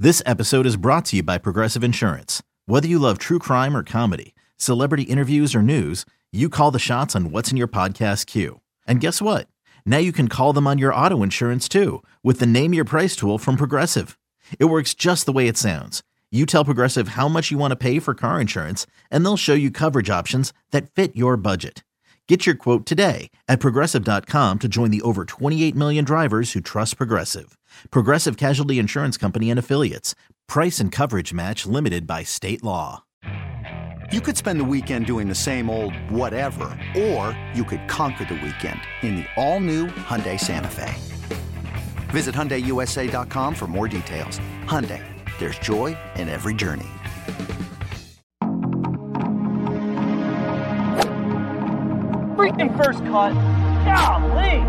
This episode is brought to you by Progressive Insurance. Whether you love true crime or comedy, celebrity interviews or news, you call the shots on what's in your podcast queue. And guess what? Now you can call them on your auto insurance too with the Name Your Price tool from Progressive. It works just the way it sounds. You tell Progressive how much you want to pay for car insurance, and they'll show you coverage options that fit your budget. Get your quote today at Progressive.com to join the over 28 million drivers who trust Progressive. Progressive Casualty Insurance Company and Affiliates. Price and coverage match limited by state law. You could spend the weekend doing the same old whatever, or you could conquer the weekend in the all-new Hyundai Santa Fe. Visit HyundaiUSA.com for more details. Hyundai, there's joy in every journey. Freaking first cut. Golly.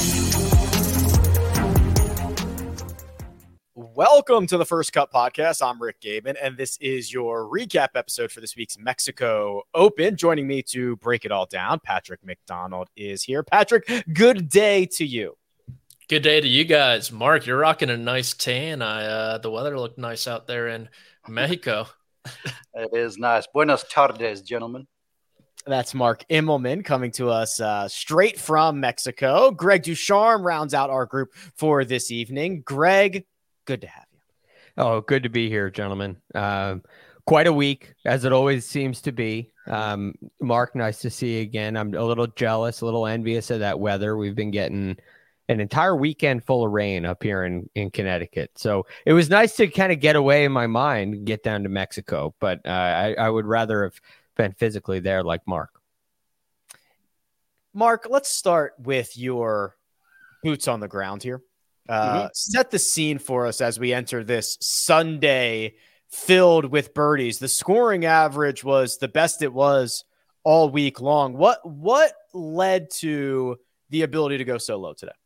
Welcome to the First Cut Podcast. I'm Rick Gabin, and this is your recap episode for this week's Mexico Open. Joining me to break it all down, Patrick McDonald is here. Patrick, good day to you. Good day to you guys. Mark, you're rocking a nice tan. The weather looked nice out there in Mexico. It is nice. Buenos tardes, gentlemen. That's Mark Immelman coming to us straight from Mexico. Greg Ducharme rounds out our group for this evening. Greg, good to have you. Oh, good to be here, gentlemen. Quite a week, as it always seems to be. Mark, nice to see you again. I'm a little jealous, a little envious of that weather. We've been getting an entire weekend full of rain up here in Connecticut. So it was nice to kind of get away in my mind and get down to Mexico. But I would rather have been physically there like Mark. Mark, let's start with your boots on the ground here. Set the scene for us as we enter this Sunday filled with birdies. The scoring average was the best it was all week long. What led to the ability to go so low today?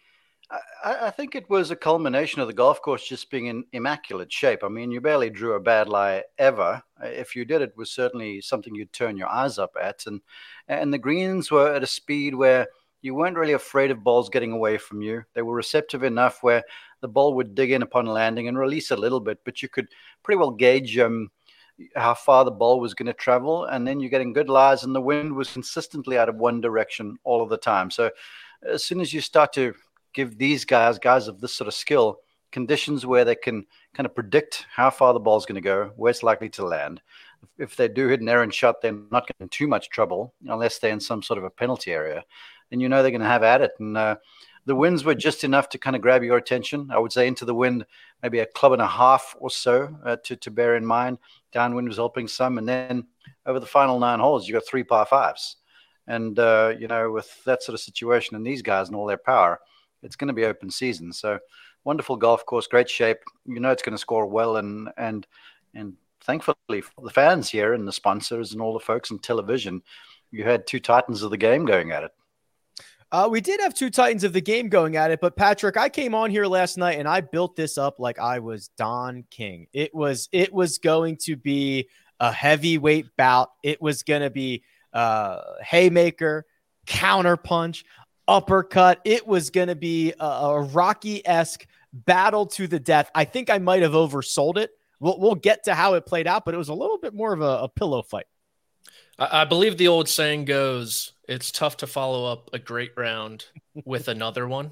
I think it was a culmination of the golf course just being in immaculate shape. I mean, you barely drew a bad lie ever. If you did, it was certainly something you'd turn your eyes up at. And the greens were at a speed where you weren't really afraid of balls getting away from you. They were receptive enough where the ball would dig in upon landing and release a little bit, but you could pretty well gauge how far the ball was going to travel. And then you're getting good lies, and the wind was consistently out of one direction all of the time. So as soon as you start to give these guys of this sort of skill, conditions where they can kind of predict how far the ball's going to go, where it's likely to land. If they do hit an errant shot, they're not getting in too much trouble unless they're in some sort of a penalty area. Then you know they're going to have at it. And the winds were just enough to kind of grab your attention. I would say into the wind, maybe a club and a half or so to bear in mind. Downwind was helping some. And then over the final 9 holes, you got 3 par 5s. And, with that sort of situation and these guys and all their power, it's going to be open season. So wonderful golf course, great shape. You know it's going to score well. And thankfully for the fans here and the sponsors and all the folks on television, you had 2 titans of the game going at it. We did have 2 titans of the game going at it, but Patrick, I came on here last night and I built this up like I was Don King. It was going to be a heavyweight bout. It was going to be haymaker, counterpunch, uppercut. It was going to be a Rocky-esque battle to the death. I think I might have oversold it. We'll get to how it played out, but it was a little bit more of a pillow fight. I believe the old saying goes, it's tough to follow up a great round with another one.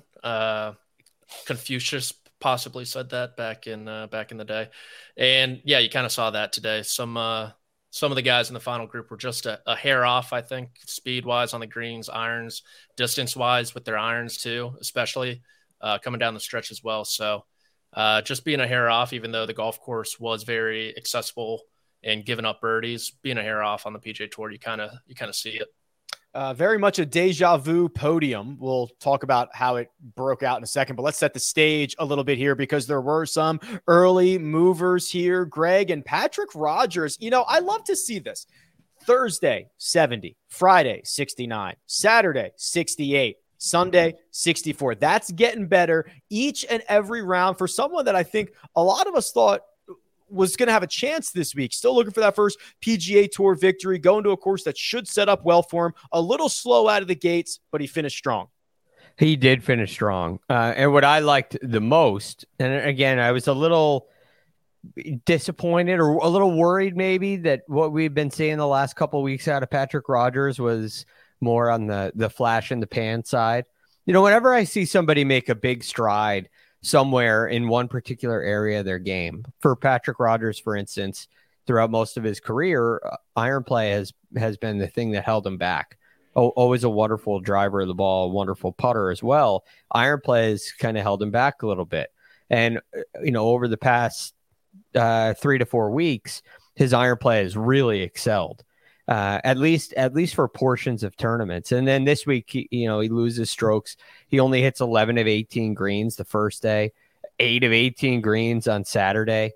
Confucius possibly said that back in the day. And yeah, you kind of saw that today. Some of the guys in the final group were just a hair off, I think, speed-wise on the greens, irons, distance-wise with their irons too, especially coming down the stretch as well. So just being a hair off, even though the golf course was very accessible and giving up birdies, being a hair off on the PGA Tour, you kind of see it. Very much a deja vu podium. We'll talk about how it broke out in a second, but let's set the stage a little bit here because there were some early movers here. Greg and Patrick Rogers. I love to see this. Thursday, 70. Friday, 69. Saturday, 68. Sunday, 64. That's getting better each and every round for someone that I think a lot of us thought was going to have a chance this week. Still looking for that first PGA Tour victory, going to a course that should set up well for him. A little slow out of the gates, but he finished strong. He did finish strong. And what I liked the most, and again, I was a little disappointed or a little worried maybe that what we've been seeing the last couple of weeks out of Patrick Rogers was more on the flash in the pan side. Whenever I see somebody make a big stride somewhere in one particular area of their game, for Patrick Rogers, for instance, throughout most of his career, iron play has been the thing that held him back. Always a wonderful driver of the ball, a wonderful putter as well. Iron play has kind of held him back a little bit. And, over the past 3 to 4 weeks, his iron play has really excelled, at least for portions of tournaments. And then this week, he loses strokes. He only hits 11 of 18 greens the first day, 8 of 18 greens on Saturday.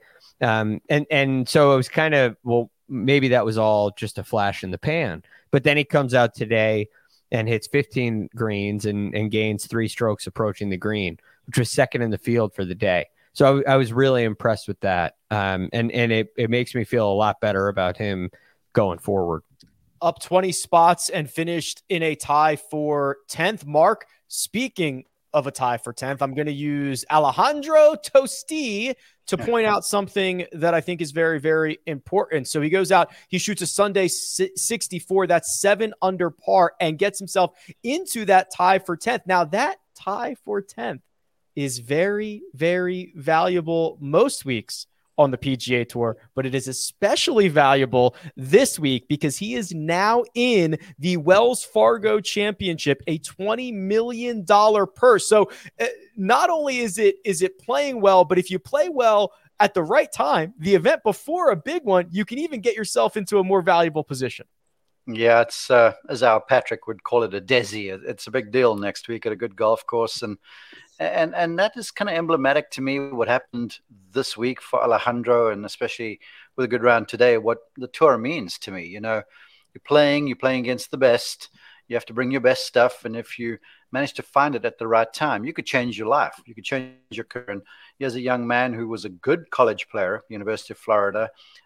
And so it was kind of, well, maybe that was all just a flash in the pan. But then he comes out today and hits 15 greens and gains 3 strokes approaching the green, which was second in the field for the day. So I was really impressed with that. And it makes me feel a lot better about him going forward. Up 20 spots and finished in a tie for 10th. Mark, speaking of a tie for 10th, I'm going to use Alejandro Tosti to point out something that I think is very, very important. So he goes out, he shoots a Sunday 64, that's 7 under par, and gets himself into that tie for 10th. Now that tie for 10th is very, very valuable most weeks on the PGA Tour, but it is especially valuable this week because he is now in the Wells Fargo Championship, a $20 million purse. So not only is it playing well, but if you play well at the right time, the event before a big one, you can even get yourself into a more valuable position. Yeah, it's as our Patrick would call it, a desi. It's a big deal next week at a good golf course, and that is kind of emblematic to me what happened this week for Alejandro, and especially with a good round today, what the tour means to me. You're playing against the best. You have to bring your best stuff, and if you manage to find it at the right time, you could change your life. You could change your career. And here's a young man who was a good college player, University of Florida,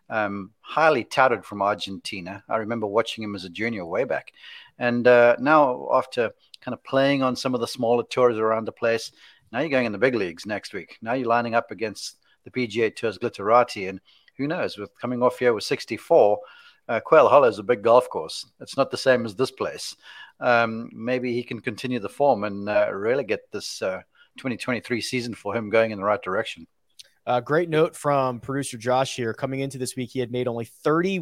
highly touted from Argentina. I remember watching him as a junior way back. And now after kind of playing on some of the smaller tours around the place, now you're going in the big leagues next week. Now you're lining up against the PGA Tour's Glitterati. And who knows, with coming off here with 64, Quail Hollow is a big golf course. It's not the same as this place. Maybe he can continue the form and really get this 2023 season for him going in the right direction. Great note from producer Josh here. Coming into this week, he had made only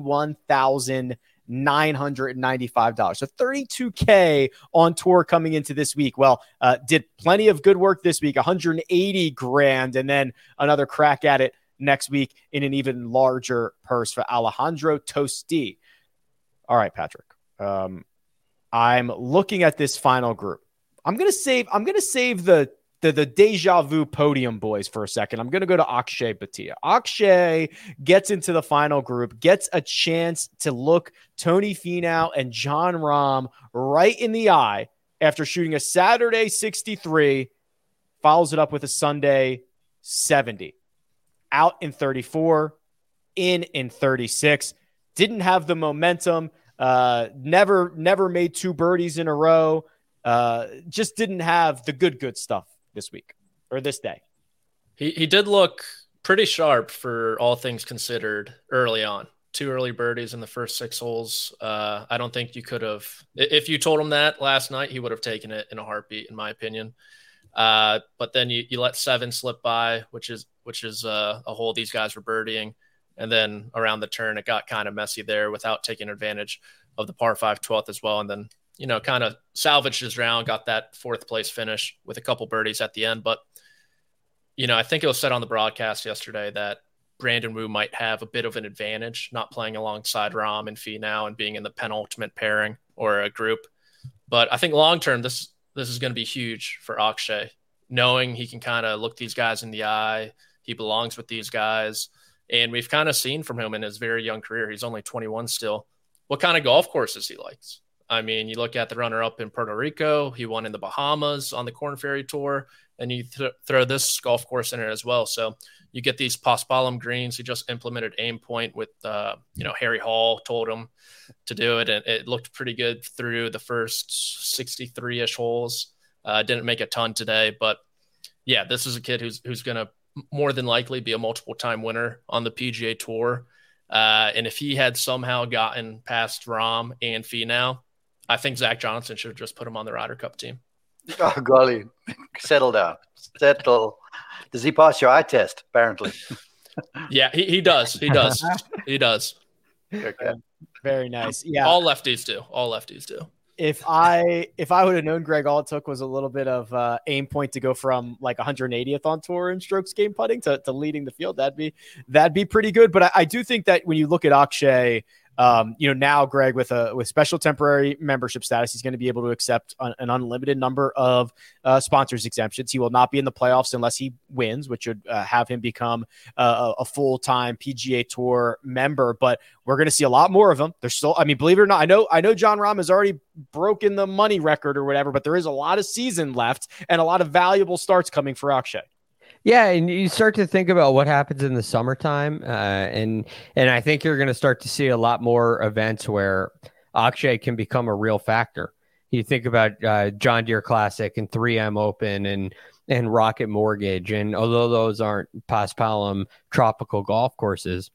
$31,995. So $32K on tour coming into this week. Well, did plenty of good work this week, $180,000, and then another crack at it next week in an even larger purse for Alejandro Tosti. All right, Patrick. I'm looking at this final group. I'm gonna save the deja vu podium boys for a second. I'm gonna go to Akshay Bhatia. Akshay gets into the final group, gets a chance to look Tony Finau and Jon Rahm right in the eye after shooting a Saturday 63, follows it up with a Sunday 70. Out in 34, in 36. Didn't have the momentum. Never made 2 birdies in a row. Just didn't have the good stuff this week or this day. He did look pretty sharp for all things considered early on. 2 early birdies in the first 6 holes. I don't think you could have, if you told him that last night, he would have taken it in a heartbeat, in my opinion. But then you let 7 slip by, which is a hole these guys were birdieing. And then around the turn, it got kind of messy there without taking advantage of the par 5 12th as well. And then, kind of salvaged his round, got that 4th place finish with a couple birdies at the end. But, I think it was said on the broadcast yesterday that Brandon Wu might have a bit of an advantage not playing alongside Rahm and Finau and being in the penultimate pairing or a group. But I think long-term, this is going to be huge for Akshay, knowing he can kind of look these guys in the eye. He belongs with these guys. And we've kind of seen from him in his very young career, he's only 21 still, what kind of golf courses he likes. I mean, you look at the runner-up in Puerto Rico, he won in the Bahamas on the Korn Ferry Tour, and you throw this golf course in it as well. So you get these Paspalum greens. He just implemented aim point with, Harry Hall told him to do it, and it looked pretty good through the first 63-ish holes. Didn't make a ton today, but yeah, this is a kid who's going to more than likely be a multiple-time winner on the PGA Tour. And if he had somehow gotten past Rahm and Finau, I think Zach Johnson should have just put him on the Ryder Cup team. Oh, golly. Settle down. Settle. Does he pass your eye test, apparently? Yeah, he does. He does. He does. Okay. Very nice. Yeah. All lefties do. All lefties do. If I would have known, Greg, all it took was a little bit of aim point to go from like 180th on tour in strokes gained putting to leading the field. That'd be pretty good. But I do think that when you look at Akshay, now Greg with special temporary membership status, he's going to be able to accept an unlimited number of sponsors exemptions. He will not be in the playoffs unless he wins, which would have him become a full-time PGA Tour member. But we're going to see a lot more of them. There's still, believe it or not, I know Jon Rahm has already broken the money record or whatever, but there is a lot of season left and a lot of valuable starts coming for Akshay. Yeah, and you start to think about what happens in the summertime, and I think you're going to start to see a lot more events where Akshay can become a real factor. You think about John Deere Classic and 3M Open and Rocket Mortgage, and although those aren't Paspalum tropical golf courses,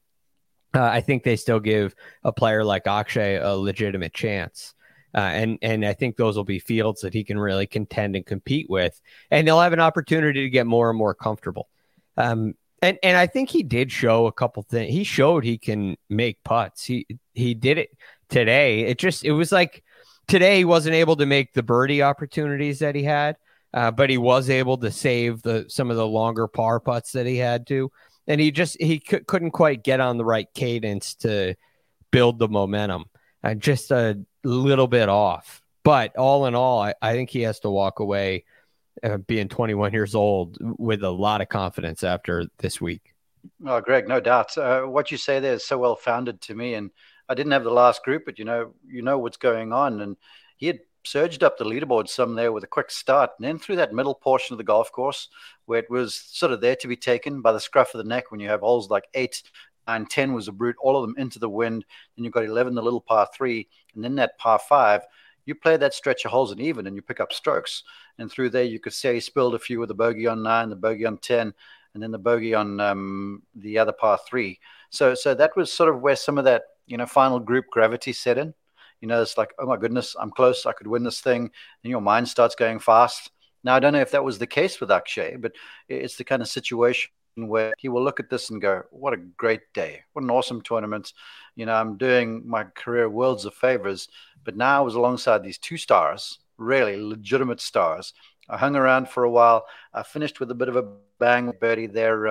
I think they still give a player like Akshay a legitimate chance. And I think those will be fields that he can really contend and compete with, and he'll have an opportunity to get more and more comfortable. And I think he did show a couple things. He showed he can make putts. He did it today. It was like today he wasn't able to make the birdie opportunities that he had, but he was able to save some of the longer par putts that he had to, and he couldn't quite get on the right cadence to build the momentum. Just a little bit off, but all in all, I think he has to walk away being 21 years old with a lot of confidence after this week. Oh, Greg, no doubt. What you say there is so well founded to me, and I didn't have the last group, but you know what's going on, and he had surged up the leaderboard some there with a quick start, and then through that middle portion of the golf course where it was sort of there to be taken by the scruff of the neck when you have holes like 8, 9, 10 was a brute, all of them into the wind. Then you've got 11, the little par 3, and then that par 5. You play that stretch of holes and even, and you pick up strokes. And through there, you could say he spilled a few with the bogey on 9, the bogey on 10, and then the bogey on the other par 3. So that was sort of where some of that final group gravity set in. It's like, oh my goodness, I'm close, I could win this thing, and your mind starts going fast. Now I don't know if that was the case with Akshay, but it's the kind of situation where he will look at this and go, what a great day. What an awesome tournament. I'm doing my career worlds of favors, but now I was alongside these 2 stars, really legitimate stars. I hung around for a while. I finished with a bit of a bang birdie there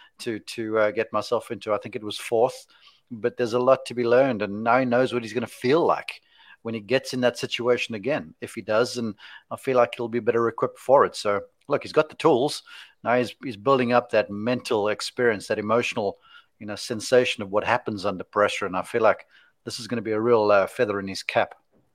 to get myself into, I think it was 4th, but there's a lot to be learned. And now he knows what he's going to feel like when he gets in that situation again. If he does, and I feel like he'll be better equipped for it. So look, he's got the tools. Now he's building up that mental experience, that emotional, sensation of what happens under pressure. And I feel like this is going to be a real feather in his cap.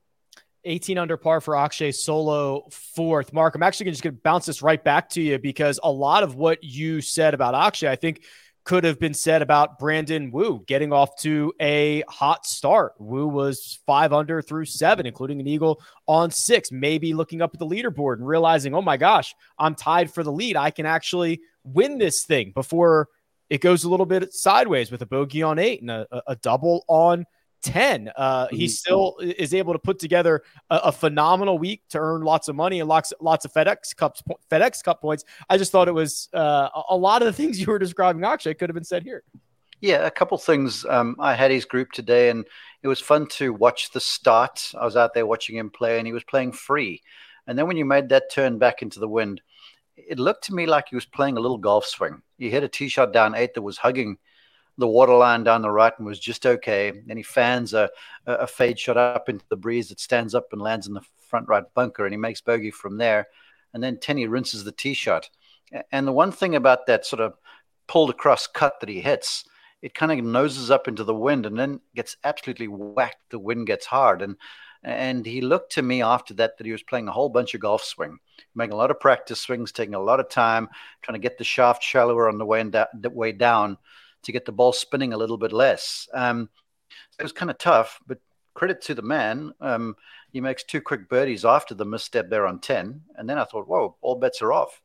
18 under par for Akshay, solo 4th. Mark, I'm actually just going to bounce this right back to you because a lot of what you said about Akshay, I think could have been said about Brandon Wu getting off to a hot start. Wu was 5 under through 7, including an eagle on 6, maybe looking up at the leaderboard and realizing, oh my gosh, I'm tied for the lead. I can actually win this thing before it goes a little bit sideways with a bogey on 8 and a double on 10. He still is able to put together a phenomenal week to earn lots of money and lots of FedEx Cup points. I just thought it was a lot of the things you were describing, Akshay, could have been said here. Yeah, a couple things. I had his group today, and it was fun to watch the start. I was out there watching him play, and he was playing free. And then when you made that turn back into the wind, it looked to me like he was playing a little golf swing. He hit a tee shot down 8 that was hugging the waterline down the right and was just okay. Then he fans a fade shot up into the breeze that stands up and lands in the front right bunker, and he makes bogey from there. And then 10, he rinses the tee shot. And the one thing about that sort of pulled across cut that he hits, it kind of noses up into the wind and then gets absolutely whacked. The wind gets hard. And he looked to me after that he was playing a whole bunch of golf swing, making a lot of practice swings, taking a lot of time, trying to get the shaft shallower on the way down to get the ball spinning a little bit less. It was kind of tough, but credit to the man. He makes 2 quick birdies after the misstep there on 10. And then I thought, whoa, all bets are off.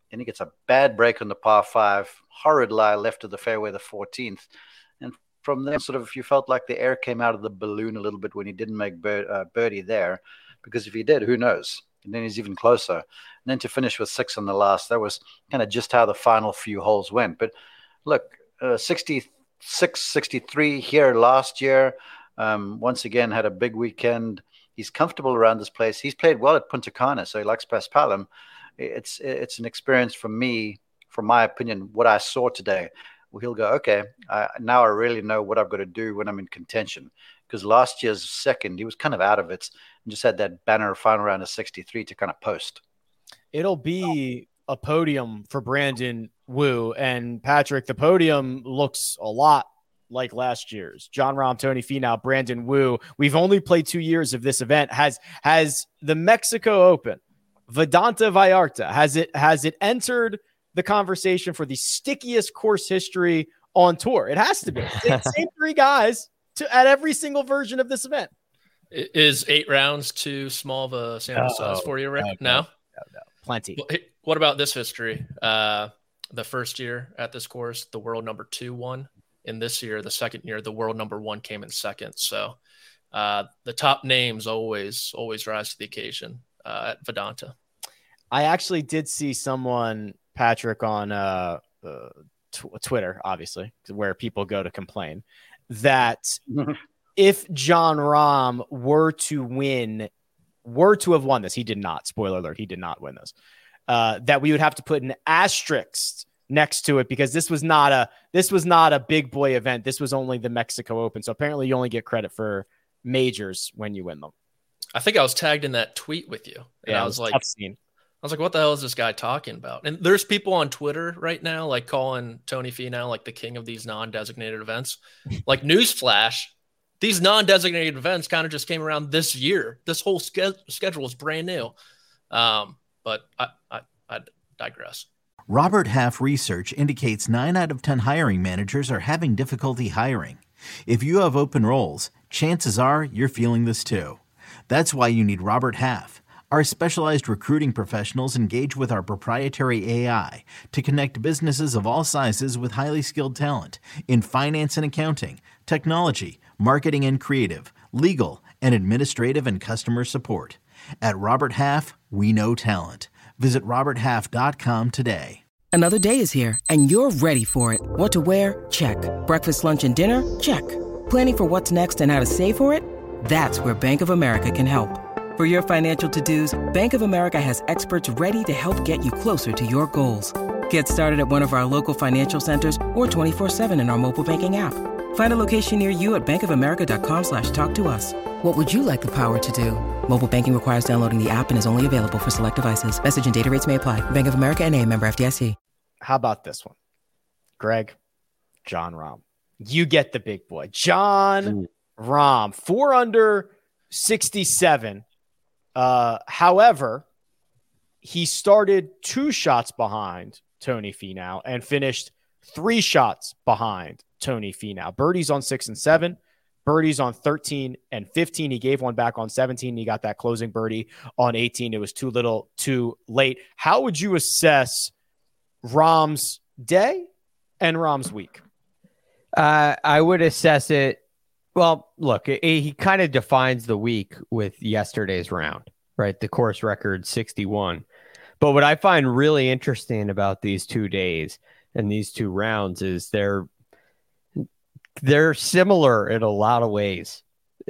and he gets a bad break on the par 5, horrid lie left of the fairway, the 14th. And from there, sort of, you felt like the air came out of the balloon a little bit when he didn't make birdie there, because if he did, who knows? And then he's even closer. And then to finish with 6 on the last, that was kind of just how the final few holes went. But look, 66, 63 here last year. Once again, had a big weekend. He's comfortable around this place. He's played well at Punta Cana, so he likes Paspalum. It's an experience for me, from my opinion, what I saw today. Well, he'll go, okay, now I really know what I've got to do when I'm in contention. Because last year's second, he was kind of out of it and just had that banner final round of 63 to kind of post. It'll be a podium for Brandon Wu. And Patrick, the podium looks a lot like last year's. Jon Rahm, Tony Finau, Brandon Wu. We've only played 2 years of this event. Has the Mexico Open, Vidanta Vallarta, has it entered the conversation for the stickiest course history on tour? It has to be. Same 3 guys at every single version of this event. Is 8 rounds too small of a sample size for you, Rick? No? Plenty. Well, hey, what about this history? The first year at this course, the world number 2 won. In this year, the second year, the world number 1 came in second. So the top names always rise to the occasion at Vidanta. I actually did see someone, Patrick, on Twitter, obviously, where people go to complain, that if Jon Rahm were to have won this, he did not. Spoiler alert, he did not win this. That we would have to put an asterisk next to it because this was not a big boy event. This was only the Mexico Open. So apparently you only get credit for majors when you win them. I think I was tagged in that tweet with you. And yeah, I was like, tough what the hell is this guy talking about? And there's people on Twitter right now, like calling Tony Finau like the king of these non-designated events. Like, newsflash, these non-designated events kind of just came around this year. This whole schedule is brand new. But I digress. Robert Half research indicates 9 out of 10 hiring managers are having difficulty hiring. If you have open roles, chances are you're feeling this too. That's why you need Robert Half. Our specialized recruiting professionals engage with our proprietary AI to connect businesses of all sizes with highly skilled talent in finance and accounting, technology, marketing and creative, legal, and administrative and customer support. At Robert Half, we know talent. Visit roberthalf.com today. Another day is here, and you're ready for it. What to wear? Check. Breakfast, lunch, and dinner? Check. Planning for what's next and how to save for it? That's where Bank of America can help. For your financial to-dos, Bank of America has experts ready to help get you closer to your goals. Get started at one of our local financial centers or 24/7 in our mobile banking app. Find a location near you at bankofamerica.com/talktous. What would you like the power to do? Mobile banking requires downloading the app and is only available for select devices. Message and data rates may apply. Bank of America NA, member FDIC. How about this one? Greg, Jon Rahm. You get the big boy. Jon Rahm, 4 under 67. However, he started 2 shots behind Tony Finau and finished 3 shots behind Tony Finau. Birdies on 6 and 7. Birdies on 13 and 15. He gave one back on 17. He got that closing birdie on 18. It was too little, too late. How would you assess Rahm's day and Rahm's week? I would assess it. Well, look, he kind of defines the week with yesterday's round, right? The course record 61. But what I find really interesting about these 2 days and these 2 rounds is they're similar in a lot of ways.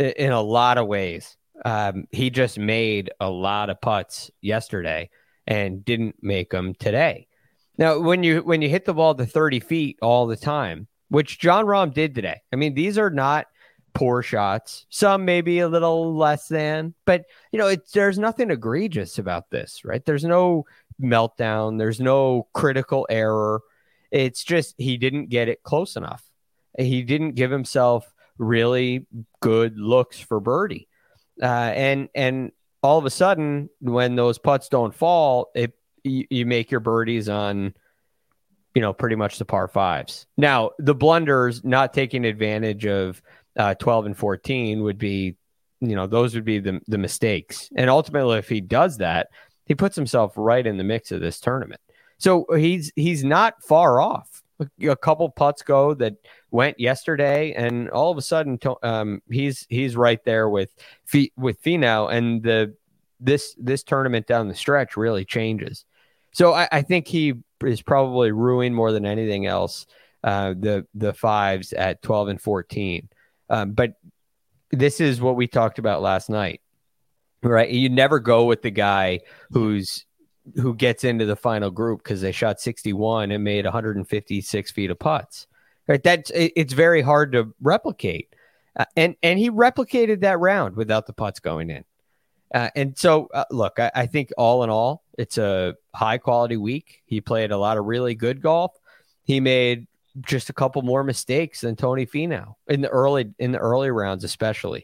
He just made a lot of putts yesterday and didn't make them today. Now, when you hit the ball to 30 feet all the time, which Jon Rahm did today, I mean, these are not poor shots. Some maybe a little less than, but there's nothing egregious about this, right? There's no meltdown. There's no critical error. It's just he didn't get it close enough. He didn't give himself really good looks for birdie. And all of a sudden, when those putts don't fall, you make your birdies on, pretty much the par 5s. Now, the blunders, not taking advantage of 12 and 14 would be, those would be the mistakes. And ultimately, if he does that, he puts himself right in the mix of this tournament. So he's not far off. A couple putts go that went yesterday, and all of a sudden, he's right there with Finau, and this tournament down the stretch really changes. So I think he is probably ruining more than anything else the fives at 12 and 14. But this is what we talked about last night, right? You never go with the guy who gets into the final group because they shot 61 and made 156 feet of putts, right? It's very hard to replicate. And he replicated that round without the putts going in. And so, look, I think all in all, it's a high quality week. He played a lot of really good golf. He made just a couple more mistakes than Tony Finau in the early rounds, especially.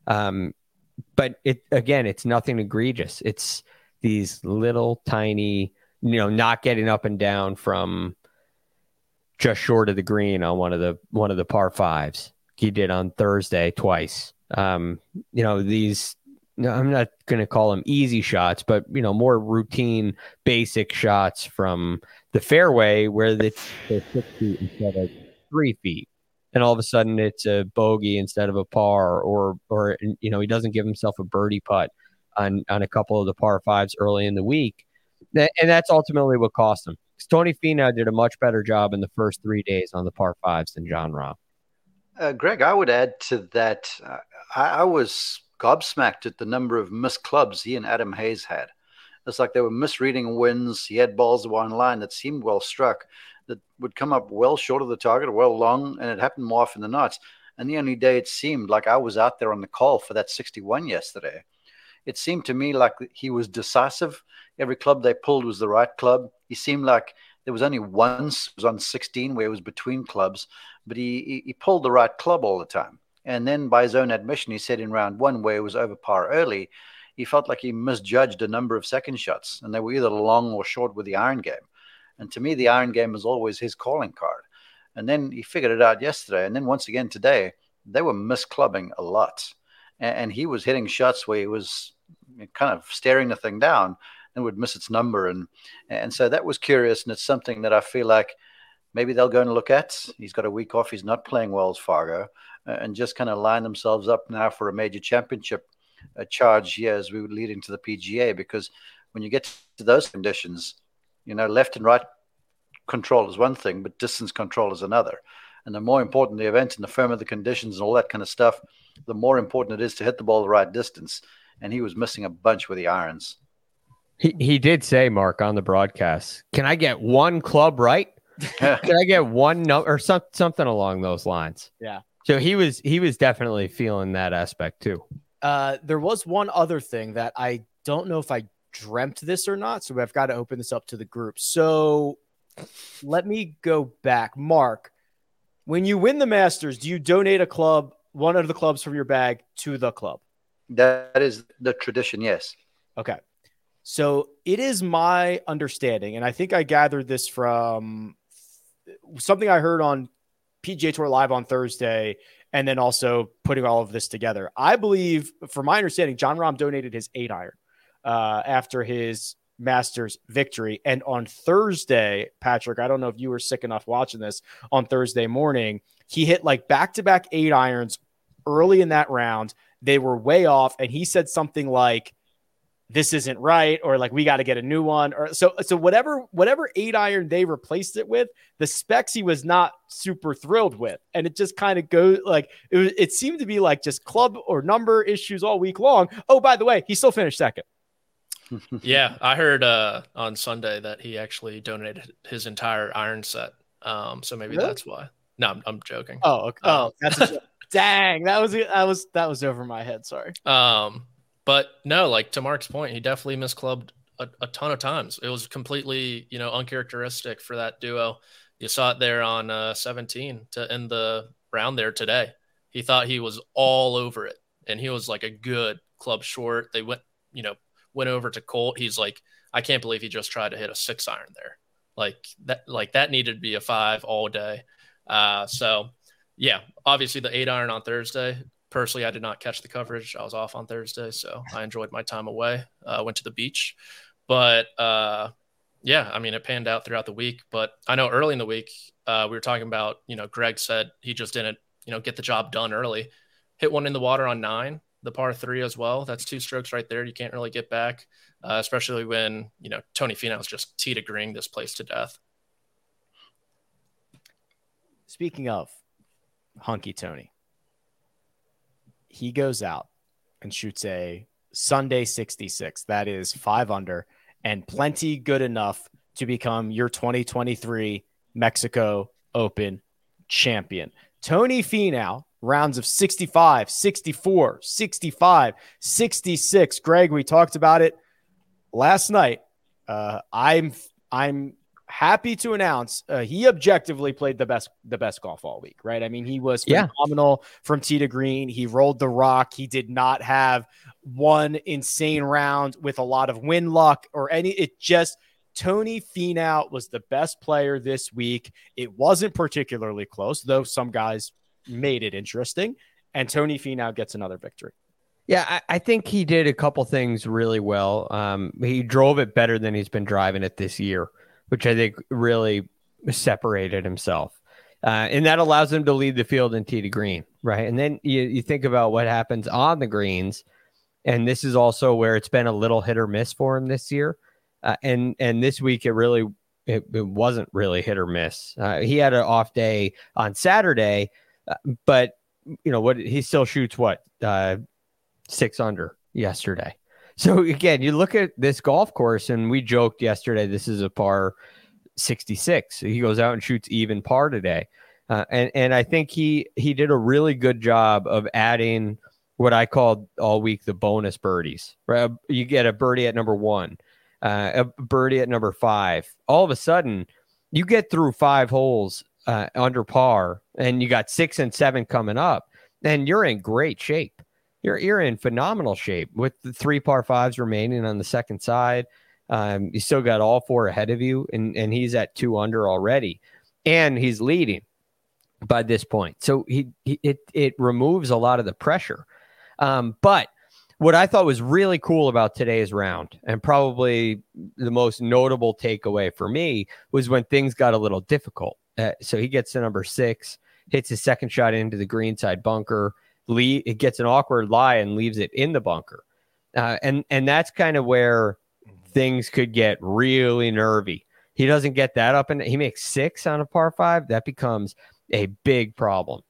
But it's nothing egregious. It's these little tiny, not getting up and down from just short of the green on one of the par fives. He did on Thursday twice. These. No, I'm not going to call them easy shots, but more routine, basic shots from the fairway where they're 6 feet instead of 3 feet, and all of a sudden it's a bogey instead of a par, or he doesn't give himself a birdie putt on a couple of the par fives early in the week, and that's ultimately what cost him. Tony Finau did a much better job in the first 3 days on the par fives than Jon Rahm. Greg, I would add to that. I was gobsmacked at the number of missed clubs he and Adam Hayes had. It's like they were misreading wins. He had balls that were on line that seemed well struck, that would come up well short of the target or well long, and it happened more often than not. And the only day it seemed like I was out there on the call for that 61 yesterday, it seemed to me like he was decisive. Every club they pulled was the right club. He seemed like there was only once, it was on 16 where it was between clubs, but he pulled the right club all the time. And then by his own admission, he said in round one, where it was over par early, he felt like he misjudged a number of second shots, and they were either long or short with the iron game. And to me, the iron game was always his calling card. And then he figured it out yesterday. And then once again today, they were misclubbing a lot. And he was hitting shots where he was kind of staring the thing down and would miss its number. And so that was curious, and it's something that I feel like maybe they'll go and look at. He's got a week off. He's not playing Wells Fargo. And just kind of line themselves up now for a major championship charge here as we lead into the PGA. Because when you get to those conditions, left and right control is one thing, but distance control is another. And the more important the event and the firmer the conditions and all that kind of stuff, the more important it is to hit the ball the right distance. And he was missing a bunch with the irons. He did say, Mark, on the broadcast, can I get one club right? Can I get one number or something along those lines? Yeah. So he was definitely feeling that aspect too. There was one other thing that I don't know if I dreamt this or not, so I've got to open this up to the group. So let me go back. Mark, when you win the Masters, do you donate one of the clubs from your bag to the club? That is the tradition, yes. Okay. So it is my understanding, and I think I gathered this from something I heard on PGA Tour Live on Thursday, and then also putting all of this together. I believe, from my understanding, Jon Rahm donated his 8-iron after his Masters victory. And on Thursday, Patrick, I don't know if you were sick enough watching this on Thursday morning, he hit like back-to-back 8-irons early in that round. They were way off, and he said something like, this isn't right, or like, we got to get a new one, or so whatever 8-iron they replaced it with, the specs he was not super thrilled with. And it just kind of goes like, it seemed to be like just club or number issues all week long. Oh, by the way, he still finished second. Yeah. I heard on Sunday that he actually donated his entire iron set. So maybe really? That's why. No, I'm joking. Oh, okay. That's dang. That was over my head. Sorry. But no, like to Mark's point, he definitely misclubbed a ton of times. It was completely, uncharacteristic for that duo. You saw it there on 17 to end the round there today. He thought he was all over it, and he was like a good club short. They went over to Colt. He's like, I can't believe he just tried to hit a 6-iron there. Like that needed to be a 5 all day. So yeah, obviously the 8-iron on Thursday. Personally, I did not catch the coverage. I was off on Thursday, so I enjoyed my time away. Went to the beach. But, Yeah, I mean, it panned out throughout the week, but I know early in the week, we were talking about, Greg said he just didn't, get the job done early. Hit one in the water on 9, the par 3 as well. That's 2 strokes right there. You can't really get back, especially when, Tony Finau's just tee to green this place to death. Speaking of Hunky Tony, he goes out and shoots a Sunday 66. That is 5 under and plenty good enough to become your 2023 Mexico Open champion. Tony Finau, rounds of 65, 64, 65, 66. Greg, we talked about it last night. I'm happy to announce he objectively played the best golf all week, right? I mean, he was phenomenal from tee to green. He rolled the rock. He did not have one insane round with a lot of win luck or any. It just Tony Finau was the best player this week. It wasn't particularly close, though some guys made it interesting. And Tony Finau gets another victory. Yeah, I think he did a couple things really well. He drove it better than he's been driving it this year, which I think really separated himself. And that allows him to lead the field in tee to green, right? And then you think about what happens on the greens, and this is also where it's been a little hit or miss for him this year. And this week, it wasn't really hit or miss. He had an off day on Saturday, but he still shoots 6 under yesterday. So again, you look at this golf course, and we joked yesterday, this is a par 66. So he goes out and shoots even par today. And I think he did a really good job of adding what I called all week the bonus birdies, right? You get a birdie at number 1, a birdie at number 5. All of a sudden, you get through 5 holes under par, and you got 6 and 7 coming up, and you're in great shape. You're in phenomenal shape with the 3 par 5s remaining on the second side. You still got all 4 ahead of you, and he's at 2 under already, and he's leading by this point. So it removes a lot of the pressure. But what I thought was really cool about today's round, and probably the most notable takeaway for me, was when things got a little difficult. So he gets to number 6, hits his second shot into the greenside bunker. It gets an awkward lie and leaves it in the bunker. And that's kind of where things could get really nervy. He doesn't get that up, and he makes 6 on a par 5. That becomes a big problem.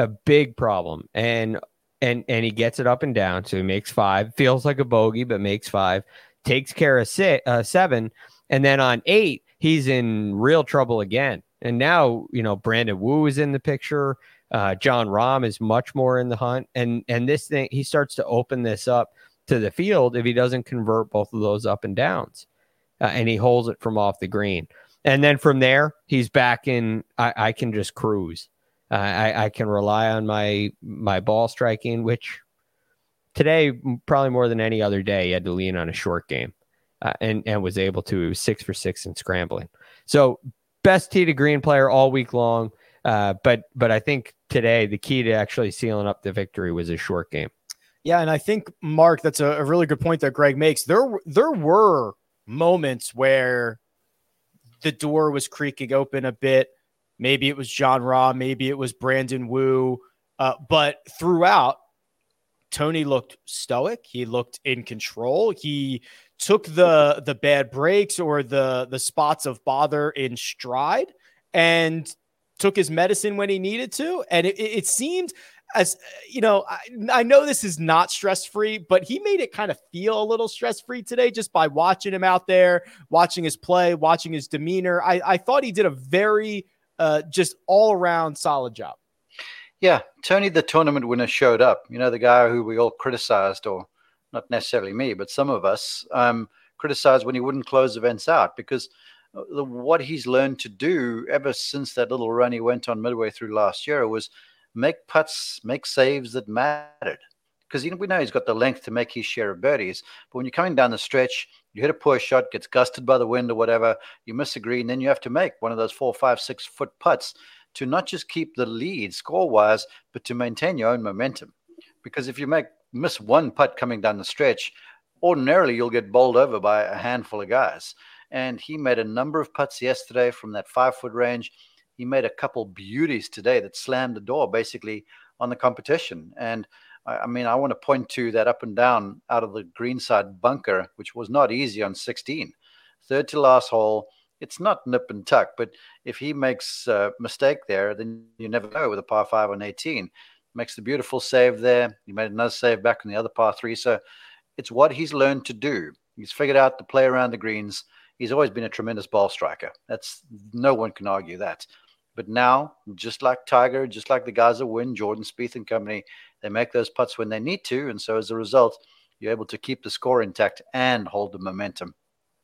And he gets it up and down. So he makes 5, feels like a bogey, but makes 5, takes care of 7. And then on 8, he's in real trouble again. And now, Brandon Wu is in the picture. Jon Rahm is much more in the hunt. And this thing, he starts to open this up to the field if he doesn't convert both of those up and downs. And he holds it from off the green. And then from there, he's back in, I can just cruise. I can rely on my ball striking, which today, probably more than any other day, he had to lean on a short game and was able to. He was 6 for 6 in scrambling. So best tee to green player all week long. But I think today the key to actually sealing up the victory was a short game. Yeah, and I think, Mark, that's a really good point that Greg makes. There were moments where the door was creaking open a bit. Maybe it was Jon Rahm, maybe it was Brandon Wu. But throughout, Tony looked stoic. He looked in control. He took the bad breaks or the spots of bother in stride and took his medicine when he needed to. And it seemed, as I know this is not stress-free, but he made it kind of feel a little stress-free today just by watching him out there, watching his play, watching his demeanor. I thought he did a very just all-around solid job. Yeah, Tony, the tournament winner, showed up. The guy who we all criticized, or not necessarily me, but some of us criticized when he wouldn't close events out, because what he's learned to do ever since that little run he went on midway through last year was make putts, make saves that mattered. Because we know he's got the length to make his share of birdies, but when you're coming down the stretch, you hit a poor shot, gets gusted by the wind or whatever, you miss a green, then you have to make one of those 4, 5, 6 foot putts to not just keep the lead score-wise, but to maintain your own momentum. Because if you miss one putt coming down the stretch, ordinarily you'll get bowled over by a handful of guys. and he made a number of putts yesterday from that 5-foot range. He made a couple beauties today that slammed the door basically on the competition. And I mean, I want to point to that up and down out of the greenside bunker, which was not easy on 16. Third to last hole. It's not nip and tuck, but if he makes a mistake there, then you never know with a par 5 on 18. Makes the beautiful save there. He made another save back on the other par 3. So it's what he's learned to do. He's figured out to play around the greens. He's always been a tremendous ball striker. No one can argue that. But now, just like Tiger, just like the guys that win, Jordan Spieth and company, they make those putts when they need to. And so as a result, you're able to keep the score intact and hold the momentum.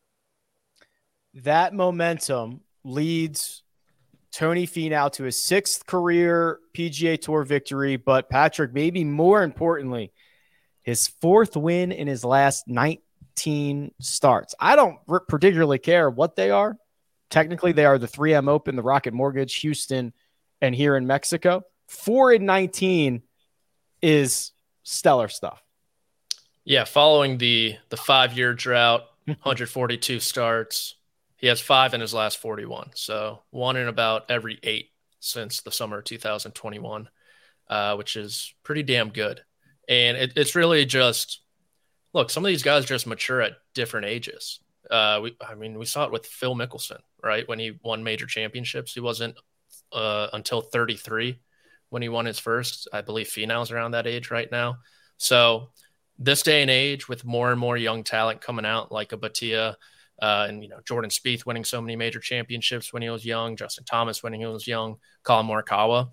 That momentum leads Tony Finau to his 6th career PGA Tour victory. But Patrick, maybe more importantly, his 4th win in his last 19 starts. I don't particularly care what they are. Technically, they are the 3M Open, the Rocket Mortgage, Houston, and here in Mexico. 4 in 19 is stellar stuff. Yeah, following the 5-year drought, 142 starts. He has 5 in his last 41. So 1 in about every 8 since the summer of 2021, which is pretty damn good. And it's really just, look, some of these guys just mature at different ages. We saw it with Phil Mickelson, right? When he won major championships, he wasn't until 33 when he won his first. I believe Finau's around that age right now. So this day and age, with more and more young talent coming out, like a Batia, and Jordan Spieth winning so many major championships when he was young, Justin Thomas when he was young, Colin Morikawa,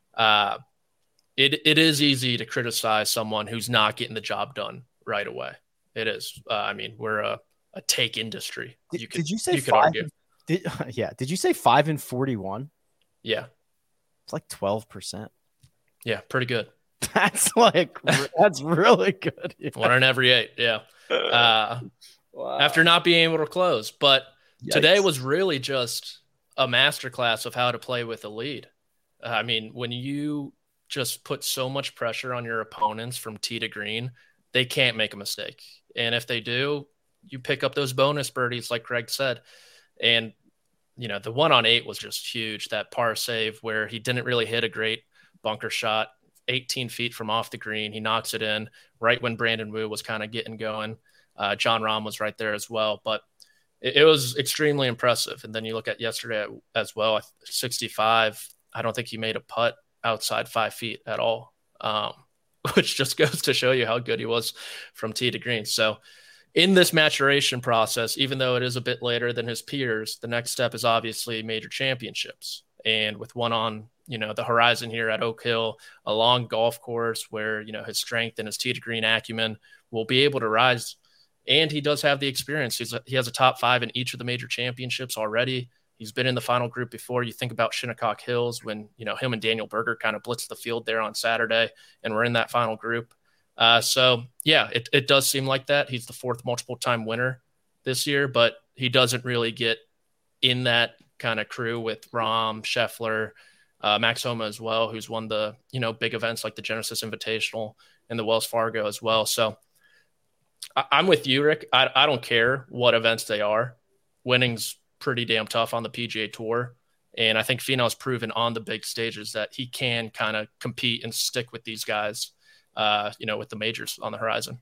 it is easy to criticize someone who's not getting the job done right away. It is. We're a take industry. Did you say 5? Did you say 5 in 41? Yeah. It's like 12%. Yeah, pretty good. That's really good. Yeah. 1 in every 8. Yeah. Wow. After not being able to close. But Yikes. Today was really just a masterclass of how to play with a lead. When you just put so much pressure on your opponents from tee to green, they can't make a mistake. And if they do, you pick up those bonus birdies, like Greg said. And, the 1 on 8 was just huge. That par save where he didn't really hit a great bunker shot, 18 feet from off the green. He knocks it in right when Brandon Wu was kind of getting going. John Rahm was right there as well. But it was extremely impressive. And then you look at yesterday as well, 65. I don't think he made a putt outside 5 feet at all, which just goes to show you how good he was from tee to green. So in this maturation process, even though it is a bit later than his peers, the next step is obviously major championships. And with one on, the horizon here at Oak Hill, a long golf course where, his strength and his tee to green acumen will be able to rise. And he does have the experience. He has a top 5 in each of the major championships already. He's been in the final group before. You think about Shinnecock Hills when, him and Daniel Berger kind of blitzed the field there on Saturday, and we're in that final group. It does seem like that. He's the 4th multiple-time winner this year, but he doesn't really get in that kind of crew with Rahm, Scheffler, Max Homa as well, who's won the, big events like the Genesis Invitational and the Wells Fargo as well. So I'm with you, Rick. I don't care what events they are. Winning's pretty damn tough on the PGA Tour. And I think Finau's proven on the big stages that he can kind of compete and stick with these guys, with the majors on the horizon.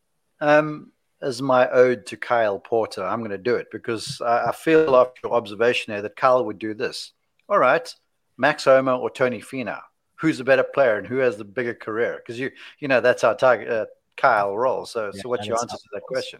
As my ode to Kyle Porter, I'm going to do it because I feel after your observation there that Kyle would do this. All right, Max Homa or Tony Finau, who's the better player and who has the bigger career? Because that's how Kyle rolls. So what's your answer to that question?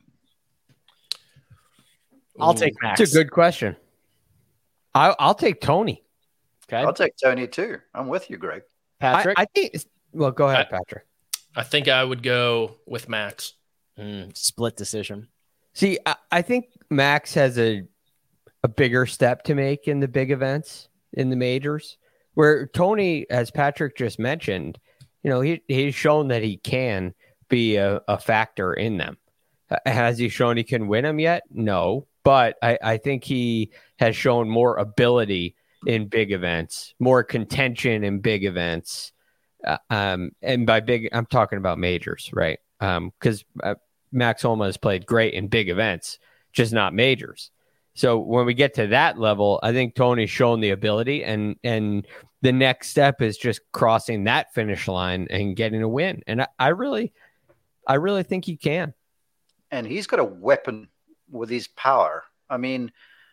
I'll take Max. It's a good question. I'll take Tony. Okay, I'll take Tony too. I'm with you, Greg. Patrick. I think. Well, go ahead, Patrick. I think I would go with Max. Split decision. See, I think Max has a bigger step to make in the big events, in the majors, where Tony, as Patrick just mentioned, he's shown that he can be a factor in them. Has he shown he can win them yet? No, but I think he has shown more ability in big events, more contention in big events. And by big, I'm talking about majors, right? Because Max Homa has played great in big events, just not majors. So when we get to that level, I think Tony's shown the ability, and the next step is just crossing that finish line and getting a win. And I really think he can. And he's got a weapon with his power. I mean,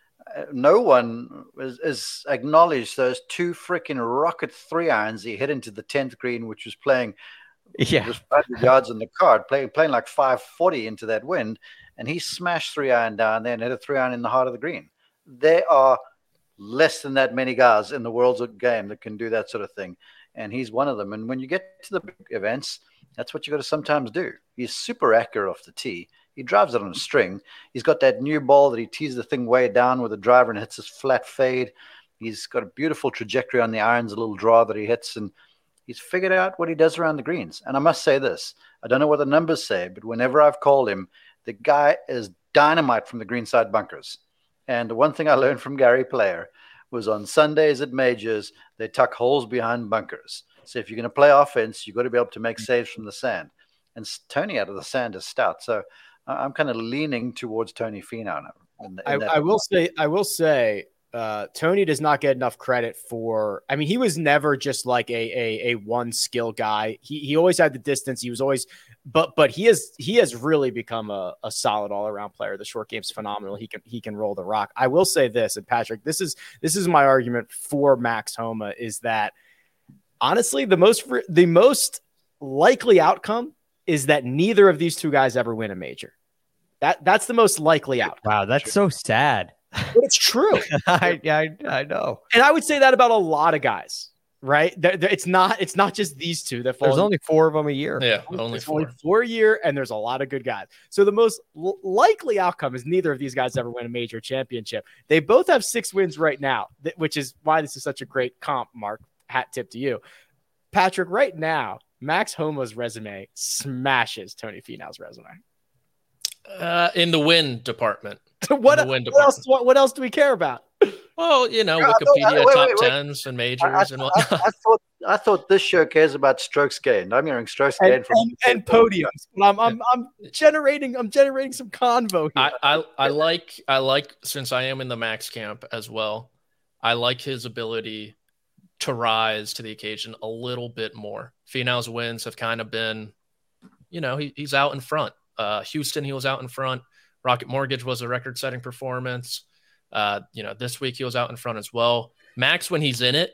no one has acknowledged those 2 freaking rocket 3-irons he hit into the 10th green, which was playing just 500 yards on the card, playing like 540 into that wind. And he smashed 3-iron down there and hit a 3-iron in the heart of the green. There are less than that many guys in the world's game that can do that sort of thing. And he's one of them. And when you get to the big events, that's what you got to sometimes do. He's super accurate off the tee. He drives it on a string. He's got that new ball that he tees the thing way down with a driver and hits this flat fade. He's got a beautiful trajectory on the irons, a little draw that he hits, and he's figured out what he does around the greens. And I must say this, I don't know what the numbers say, but whenever I've called him, the guy is dynamite from the greenside bunkers. And the one thing I learned from Gary Player was on Sundays at majors, they tuck holes behind bunkers. So if you're going to play offense, you've got to be able to make saves from the sand. And Tony out of the sand is stout. So I'm kind of leaning towards Tony Finau now. I will say, Tony does not get enough credit for. I mean, he was never just like a one skill guy. He always had the distance. He was always, but he has really become a solid all around player. The short game's phenomenal. He can roll the rock. I will say this, and Patrick, this is my argument for Max Homa is that honestly the most likely outcome is that neither of these two guys ever win a major. That's the most likely outcome. Wow, that's so sad. But it's true. I know. And I would say that about a lot of guys, right? It's not just these two that fall. There's only 4 of them a year. Yeah, only 4 a year, and there's a lot of good guys. So the most likely outcome is neither of these guys ever win a major championship. They both have 6 wins right now, which is why this is such a great comp, Mark. Hat tip to you. Patrick, right now, Max Homa's resume smashes Tony Finau's resume. In the win department. What else do we care about? Well, Wikipedia top 10s and majors and whatnot. I thought this show cares about strokes gained. I'm hearing strokes gained and podiums. I'm generating some convo here. I like since I am in the Max camp as well. I like his ability to rise to the occasion a little bit more. Finau's wins have kind of been, he's out in front. Houston, he was out in front. Rocket Mortgage was a record-setting performance. This week he was out in front as well. Max, when he's in it,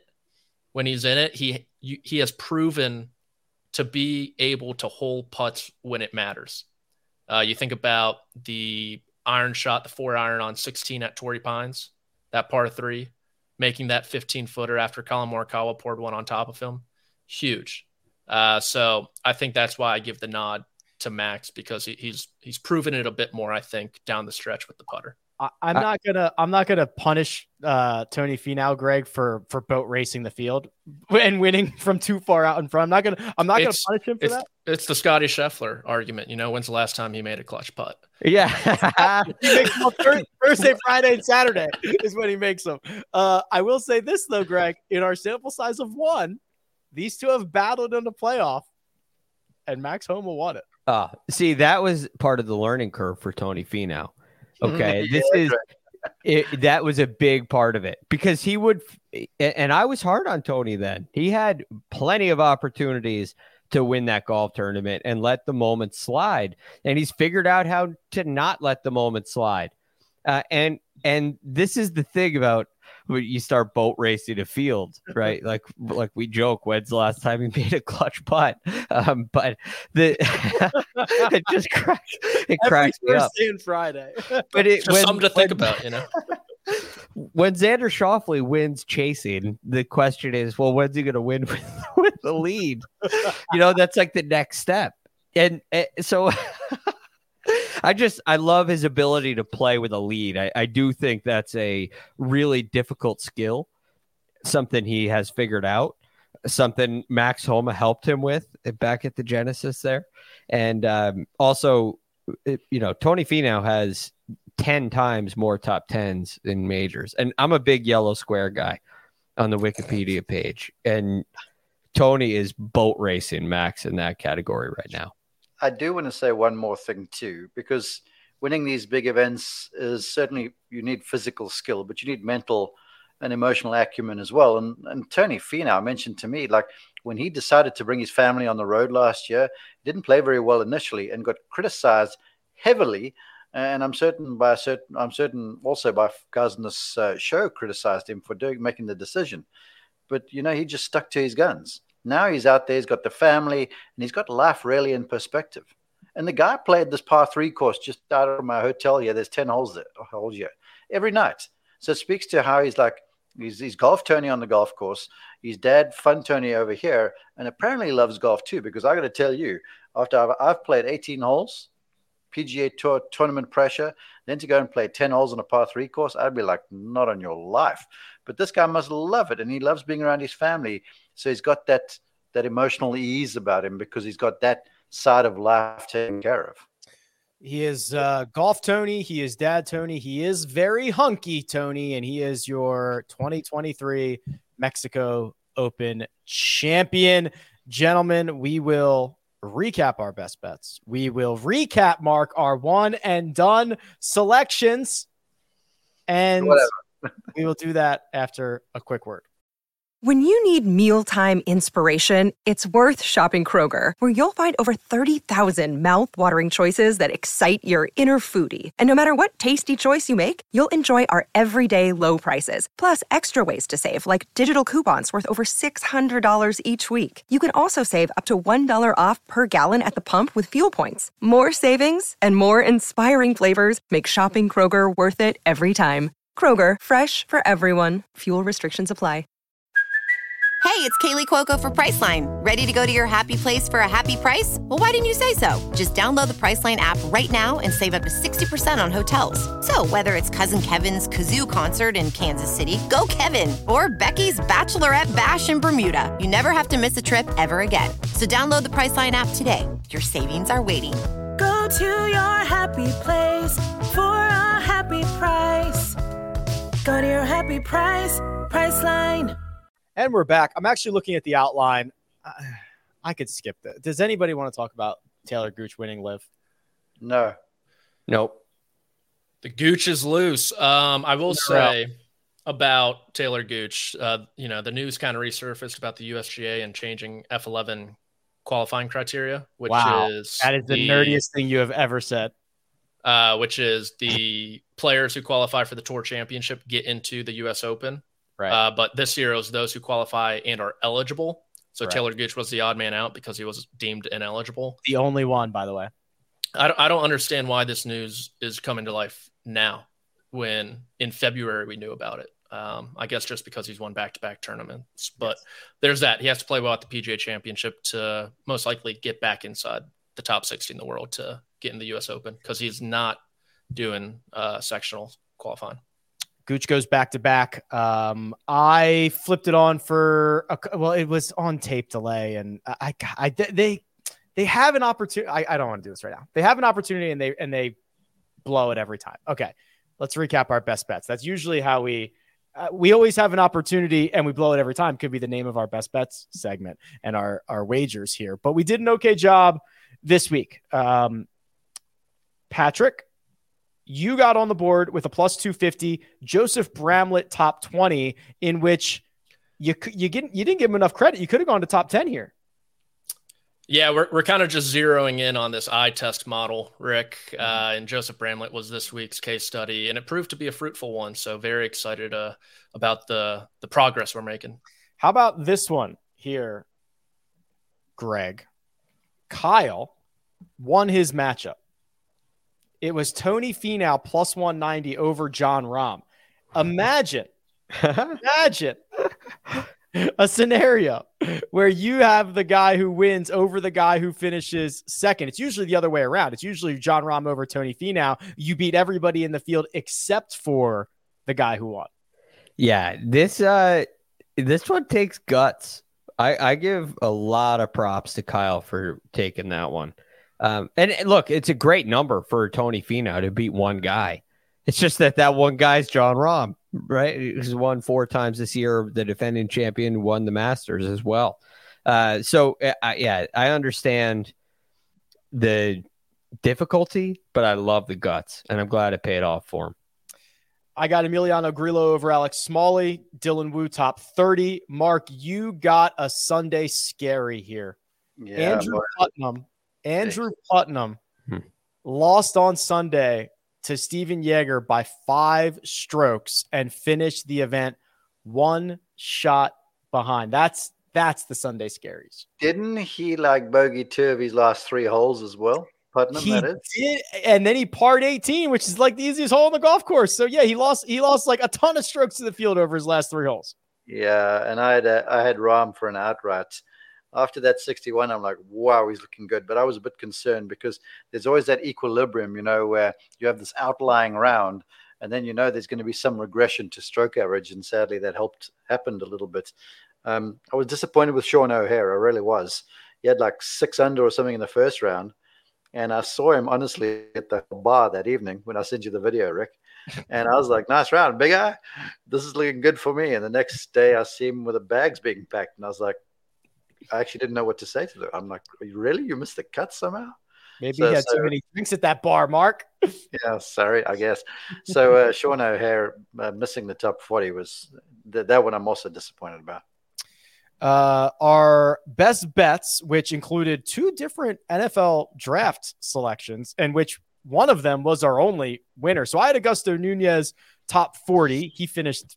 he has proven to be able to hold putts when it matters. You think about the iron shot, the 4-iron on 16 at Torrey Pines, that par 3, making that 15-footer after Colin Morikawa poured one on top of him. Huge. So I think that's why I give the nod to Max, because he's proven it a bit more, I think, down the stretch with the putter. I'm not gonna punish Tony Finau, Greg, for boat racing the field and winning from too far out in front. I'm not gonna punish him for that. It's the Scotty Scheffler argument. When's the last time he made a clutch putt? Yeah, he makes them Thursday, Friday, and Saturday is when he makes them. I will say this though, Greg, in our sample size of 1, these two have battled in the playoff, and Max Homa won it. See, that was part of the learning curve for Tony Finau. Okay, that was a big part of it, because he would, and I was hard on Tony then. He had plenty of opportunities to win that golf tournament and let the moment slide, and he's figured out how to not let the moment slide. And this is the thing about when you start boat racing a field, right? like we joke, when's the last time he made a clutch putt? But it just cracks me up. Thursday and Friday. But it's just something to think about, When Xander Schauffele wins chasing, the question is, well, when's he going to win with the lead? That's like the next step. And so I love his ability to play with a lead. I do think that's a really difficult skill, something he has figured out, something Max Homa helped him with back at the Genesis there. And also, Tony Finau has 10 times more top 10s in majors. And I'm a big yellow square guy on the Wikipedia page. And Tony is boat racing Max in that category right now. I do want to say one more thing too, because winning these big events is certainly, you need physical skill, but you need mental and emotional acumen as well. And Tony Finau mentioned to me, like, when he decided to bring his family on the road last year, he didn't play very well initially and got criticized heavily. And I'm certain also by guys on this show criticized him for making the decision. But, he just stuck to his guns. Now he's out there, he's got the family, and he's got life really in perspective. And the guy played this par 3 course just out of my hotel here. There's 10 holes here every night. So it speaks to how he's like, he's golf Tony on the golf course. His dad, Fun Tony, over here, and apparently loves golf too, because I got to tell you, after I've played 18 holes, PGA Tour tournament pressure, then to go and play 10 holes on a par 3 course, I'd be like, not on your life. But this guy must love it, and he loves being around his family. So he's got that emotional ease about him because he's got that side of life taken care of. He is golf Tony. He is dad Tony. He is very hunky Tony, and he is your 2023 Mexico Open champion. Gentlemen, we will recap our best bets. We will recap, Mark, our one and done selections. And we will do that after a quick word. When you need mealtime inspiration, it's worth shopping Kroger, where you'll find over 30,000 mouth-watering choices that excite your inner foodie. And no matter what tasty choice you make, you'll enjoy our everyday low prices, plus extra ways to save, like digital coupons worth over $600 each week. You can also save up to $1 off per gallon at the pump with fuel points. More savings and more inspiring flavors make shopping Kroger worth it every time. Kroger, fresh for everyone. Fuel restrictions apply. Hey, it's Kaylee Cuoco for Priceline. Ready to go to your happy place for a happy price? Well, why didn't you say so? Just download the Priceline app right now and save up to 60% on hotels. So whether it's Cousin Kevin's Kazoo Concert in Kansas City, go Kevin, or Becky's Bachelorette Bash in Bermuda, you never have to miss a trip ever again. So download the Priceline app today. Your savings are waiting. Go to your happy place for a happy price. Go to your happy price, Priceline. And we're back. I'm actually looking at the outline. I could skip that. Does anybody want to talk about Taylor Gooch winning LIV? No. Nope. The Gooch is loose. I will say about Taylor Gooch, the news kind of resurfaced about the USGA and changing F11 qualifying criteria, which is the nerdiest thing you have ever said. Which is the players who qualify for the Tour Championship get into the U.S. Open. Right. But this year it was those who qualify and are eligible. So right. Taylor Gooch was the odd man out because he was deemed ineligible. The only one, by the way. I don't understand why this news is coming to life now when in February we knew about it. I guess just because he's won back-to-back tournaments. But there's that. He has to play well at the PGA Championship to most likely get back inside the top 60 in the world to get in the U.S. Open because he's not doing sectional qualifying. Gooch goes back-to-back. I flipped it on it was on tape delay, and they have an opportunity. I don't want to do this right now. They have an opportunity, and they blow it every time. Okay, let's recap our best bets. That's usually how we always have an opportunity, and we blow it every time. Could be the name of our best bets segment and our wagers here. But we did an okay job this week. Patrick, you got on the board with a plus 250, Joseph Bramlett top 20, in which you didn't give him enough credit. You could have gone to top 10 here. Yeah, we're kind of just zeroing in on this eye test model, Rick, and Joseph Bramlett was this week's case study, and it proved to be a fruitful one. So very excited about the progress we're making. How about this one here, Greg? Kyle won his matchup. It was Tony Finau plus 190 over Jon Rahm. Imagine a scenario where you have the guy who wins over the guy who finishes second. It's usually the other way around. It's usually Jon Rahm over Tony Finau. You beat everybody in the field except for the guy who won. Yeah, this one takes guts. I give a lot of props to Kyle for taking that one. And look, it's a great number for Tony Finau to beat one guy. It's just that one guy's Jon Rahm, right? He's won 4 times this year. The defending champion won the Masters as well. I understand the difficulty, but I love the guts, and I'm glad it paid off for him. I got Emiliano Grillo over Alex Smalley. Dylan Wu top 30. Mark, you got a Sunday scary here. Yeah, Andrew Putnam lost on Sunday to Steven Yeager by 5 strokes and finished the event 1 shot behind. That's the Sunday scaries. Didn't he bogey 2 of his last 3 holes as well? Putnam, He that is. did, and then he parred 18, which is the easiest hole on the golf course. So yeah, he lost a ton of strokes to the field over his last 3 holes. Yeah, and I had Rahm for an outright. After that 61, I'm like, wow, he's looking good. But I was a bit concerned because there's always that equilibrium, where you have this outlying round, and then there's going to be some regression to stroke average, and sadly that happened a little bit. I was disappointed with Sean O'Hare. I really was. He had 6 under or something in the first round. And I saw him, honestly, at the bar that evening when I sent you the video, Rick. And I was like, nice round, big guy. This is looking good for me. And the next day I see him with the bags being packed. And I was like, I actually didn't know what to say to them. I'm like, really? You missed the cut somehow? Maybe he had too many drinks at that bar, Mark. Yeah, sorry, I guess. So Sean O'Hare missing the top 40 was that one I'm also disappointed about. Our best bets, which included 2 different NFL draft selections, and which one of them was our only winner. So I had Augusto Nunez top 40. He finished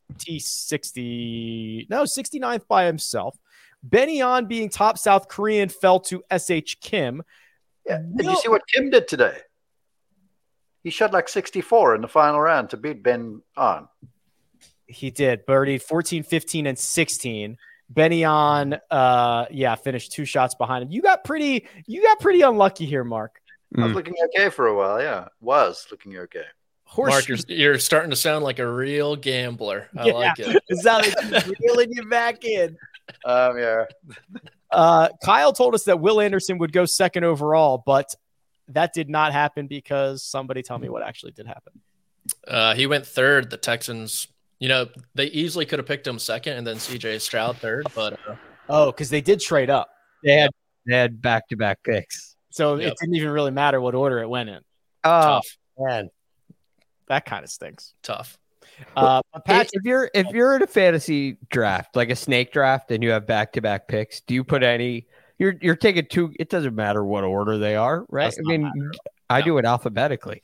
T69th by himself. Benny On being top South Korean fell to SH Kim. Yeah. Did you see what Kim did today? He shot 64 in the final round to beat Ben On. He did. Birdied 14, 15, and 16. Benny On, finished 2 shots behind him. You got pretty unlucky here, Mark. I was looking okay for a while. Yeah, was looking okay. Mark, you're starting to sound like a real gambler. I like it. It sounds like he's reeling you back in. Yeah. Kyle told us that Will Anderson would go 2nd overall, but that did not happen because somebody tell me what actually did happen. He went 3rd. The Texans, they easily could have picked him 2nd and then CJ Stroud 3rd, but because they did trade up. They had back-to-back picks, so it didn't even really matter what order it went in. Tough, man. That kind of stinks. Tough. Pat, if you're in a fantasy draft, like a snake draft, and you have back-to-back picks, do you put any? You're taking 2. It doesn't matter what order they are, right? I do it alphabetically.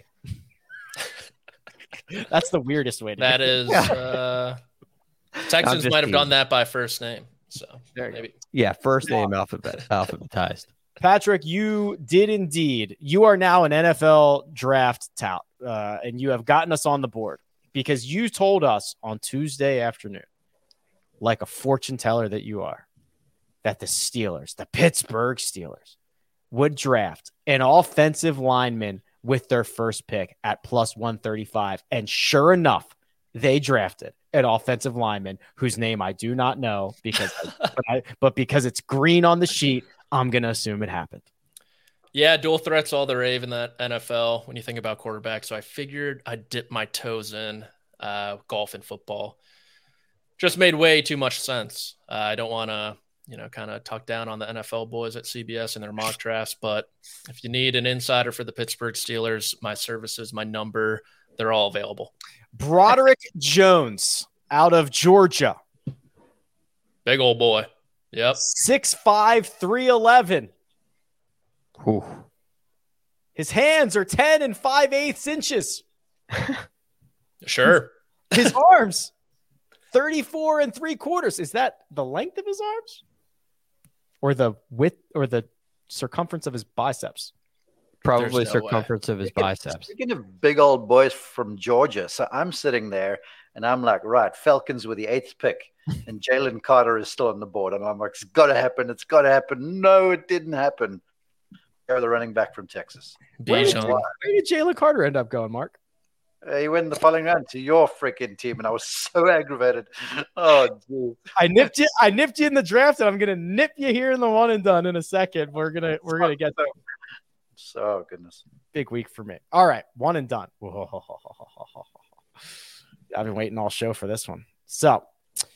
That's the weirdest way to that do it. Is Texans might have done that by first name. So maybe. Yeah, first name alphabetized. Patrick, you did indeed. You are now an NFL draft tout, and you have gotten us on the board because you told us on Tuesday afternoon, like a fortune teller that you are, that the Pittsburgh Steelers, would draft an offensive lineman with their first pick at plus 135. And sure enough, they drafted an offensive lineman whose name I do not know because it's green on the sheet, I'm going to assume it happened. Yeah, dual threats all the rave in the NFL when you think about quarterbacks. So I figured I'd dip my toes in golf and football. Just made way too much sense. I don't want to, kind of talk down on the NFL boys at CBS and their mock drafts. But if you need an insider for the Pittsburgh Steelers, my services, my number, they're all available. Broderick Jones out of Georgia. Big old boy. Yep. 6'5", 311. Ooh. His hands are 10 and 5/8 inches. Sure. His arms, 34 3/4. Is that the length of his arms? Or the width or the circumference of his biceps? Probably circumference of his biceps. Speaking of big old boys from Georgia, so I'm sitting there and I'm like, right, Falcons with the 8th pick, and Jalen Carter is still on the board. And I'm like, it's got to happen. It's got to happen. No, it didn't happen. They're the running back from Texas. Where did Jalen Carter end up going, Mark? He went in the following round to your freaking team, and I was so aggravated. Oh, geez. I nipped you in the draft, and I'm gonna nip you here in the one and done in a second. We're gonna get there. So goodness, big week for me. All right, one and done. I've been waiting all show for this one. So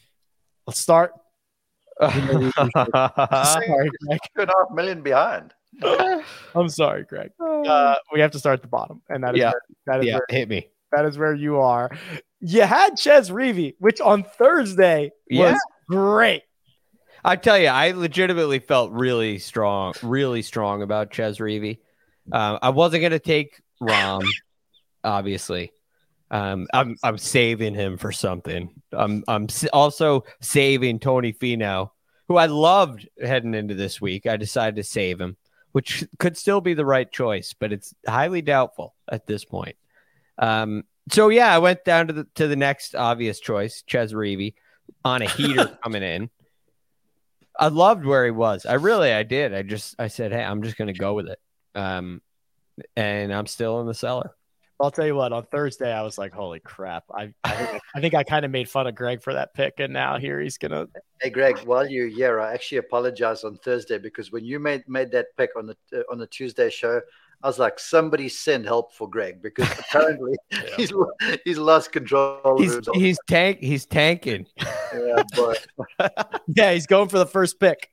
let's start. Sorry, $2.5 million behind. I'm sorry, Greg. We have to start at the bottom, and that is hit me. That is where you are. You had Chez Reavie, which on Thursday was great. I tell you, I legitimately felt really strong about Chez Reavie. I wasn't going to take Rahm, obviously. I'm saving him for something. I'm also saving Tony Finau, who I loved heading into this week. I decided to save him, which could still be the right choice, but it's highly doubtful at this point. So yeah, I went down to the next obvious choice, Chez Reavie, on a heater coming in. I loved where he was. I did. I said, hey, I'm just going to go with it. And I'm still in the cellar. I'll tell you what, on Thursday, I was like, holy crap. I think I kind of made fun of Greg for that pick. And now here he's going to. Hey, Greg, while you're here, I actually apologize on Thursday because when you made that pick on the Tuesday show, I was like, somebody send help for Greg because apparently he's lost control. He's tanking. Yeah, but yeah, he's going for the first pick.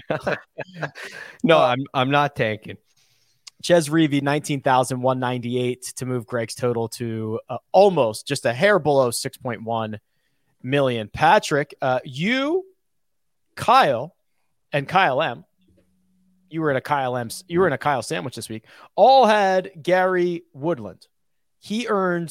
No, I'm not tanking. Chez Reavie, 19,198 to move Greg's total to almost just a hair below 6.1 million. Patrick, you, Kyle, and Kyle M. You were in a Kyle sandwich this week. All had Gary Woodland. He earned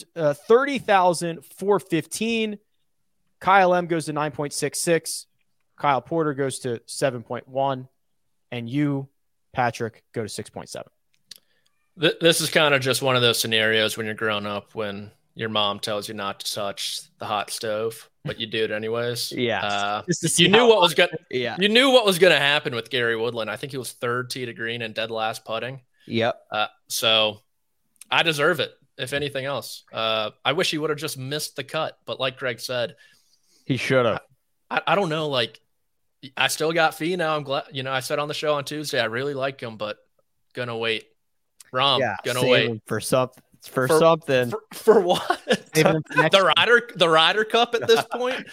30,415. Kyle M goes to 9.66. Kyle Porter goes to 7.1, and you, Patrick, go to 6.7. This is kind of just one of those scenarios when you're growing up when your mom tells you not to touch the hot stove, but you do it anyways. Yeah. You knew what was going to happen with Gary Woodland. I think he was third tee to green and dead last putting. Yep. So I deserve it, if anything else. I wish he would have just missed the cut, but like Greg said, he should have. I don't know. Like, I still got Fee now. I'm glad, I said on the show on Tuesday, I really like him, but gonna wait. Gonna wait for something. For something. For what? the Ryder Cup at this point.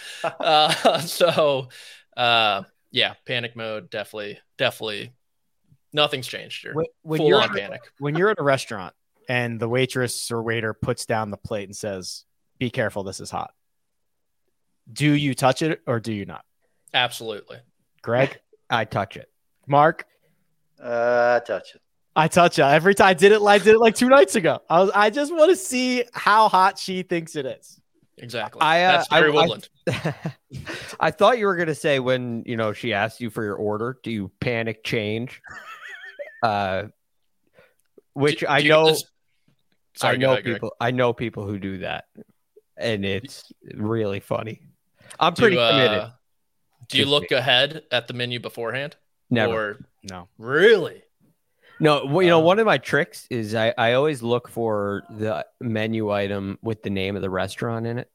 Panic mode. Definitely. Nothing's changed here. Full on panic. When you're at a restaurant and the waitress or waiter puts down the plate and says, "Be careful, this is hot." Do you touch it or do you not? Absolutely. Greg? I touch it. Mark? Touch it. I touch it. Every time I did it like 2 nights ago. I just want to see how hot she thinks it is. Exactly. That's Gary Woodland. I thought you were going to say when, she asked you for your order, do you panic change? Which I know people who do that, and it's really funny. I'm pretty committed. Do you look ahead at the menu beforehand? Never. No. Really? No. Well, one of my tricks is I always look for the menu item with the name of the restaurant in it.